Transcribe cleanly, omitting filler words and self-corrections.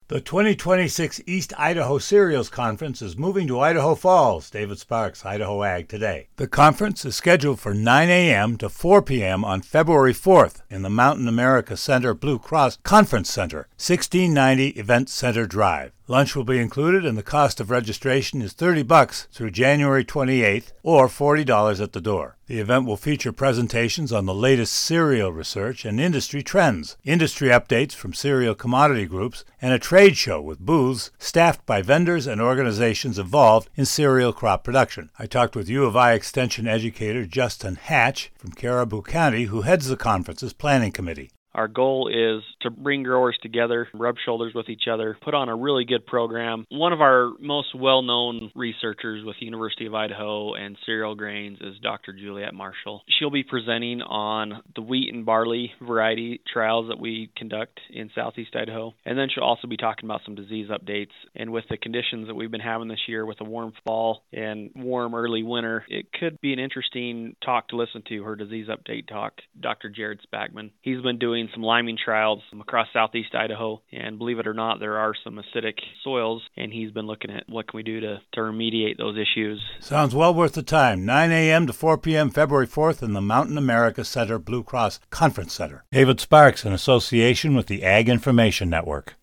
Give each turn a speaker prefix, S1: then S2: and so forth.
S1: The 2026 East Idaho Cereals Conference is moving to Idaho Falls. David Sparks, Idaho Ag Today. The conference is scheduled for 9 a.m. to 4 p.m. on February 4th in the Mountain America Center Blue Cross Conference Center, 1690 Event Center Drive. Lunch will be included, and the cost of registration is $30 through January 28th or $40 at the door. The event will feature presentations on the latest cereal research and industry trends, industry updates from cereal commodity groups, and a trade show with booths staffed by vendors and organizations involved in cereal crop production. I talked with U of I Extension educator Justin Hatch from Caribou County, who heads the conference's planning committee.
S2: Our goal is to bring growers together, rub shoulders with each other, put on a really good program. One of our most well-known researchers with the University of Idaho and cereal grains is Dr. Juliette Marshall. She'll be presenting on the wheat and barley variety trials that we conduct in southeast Idaho. And then she'll also be talking about some disease updates. And with the conditions that we've been having this year with a warm fall and warm early winter, it could be an interesting talk to listen to, her disease update talk, Dr. Jared Spackman. He's been doing some liming trials across southeast Idaho, and believe it or not, there are some acidic soils, and he's been looking at what can we do to remediate those issues.
S1: Sounds well worth the time. 9 a.m. to 4 p.m. February 4th in the Mountain America Center Blue Cross Conference Center. David Sparks in association with the Ag Information Network.